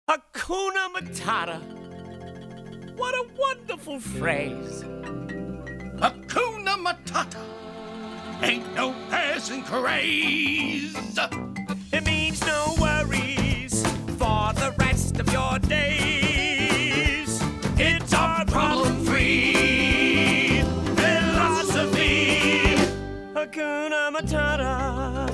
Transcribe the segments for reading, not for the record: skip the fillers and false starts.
Hakuna Matata. What a wonderful phrase. Hakuna Matata. Ain't no passing craze. It means no worries for the rest of your days. It's our problem-free philosophy. Hakuna Matata.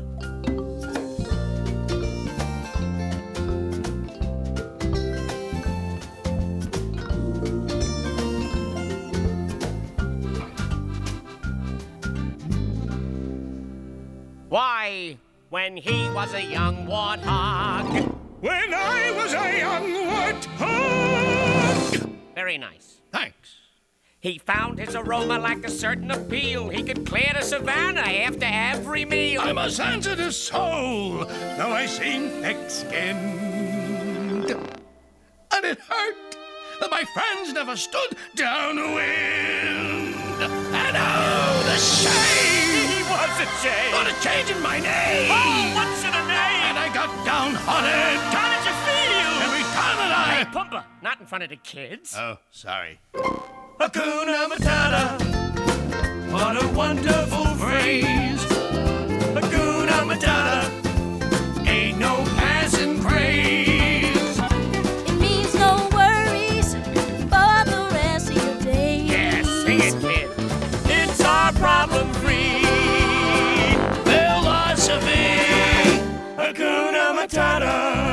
Why, when he was a young warthog. When I was a young warthog. Very nice. Thanks. He found his aroma like a certain appeal. He could clear the savannah after every meal. I'm a sensitive soul, though I seem thick-skinned. And it hurt that my friends never stood downwind. And oh, the shame! He was ashamed. For the change in my name. Oh, what's in a name? And I got downhearted. How did you feel? Every time that Hey, Pumbaa, not in front of the kids. Oh, sorry. Hakuna Matata. What a wonderful phrase. Hakuna Matata. Ain't no passing craze. It means no worries for the rest of your days. Yeah, sing it, kid. It's our problem-free philosophy. Hakuna Matata.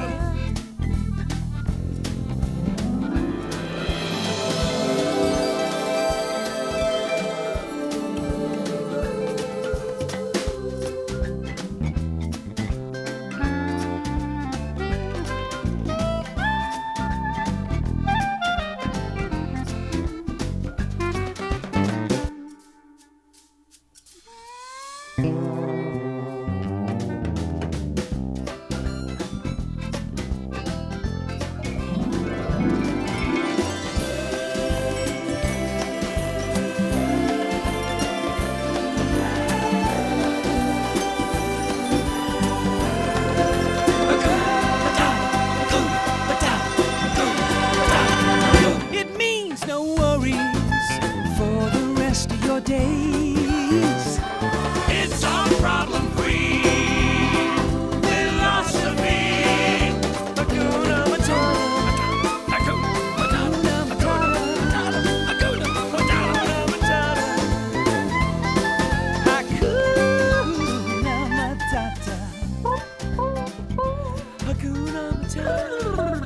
It means no worries for the rest of your days. It's our problem-free philosophy. Hakuna Matata. Hakuna Matata. Hakuna Matata. Hakuna Matata. Hakuna Matata.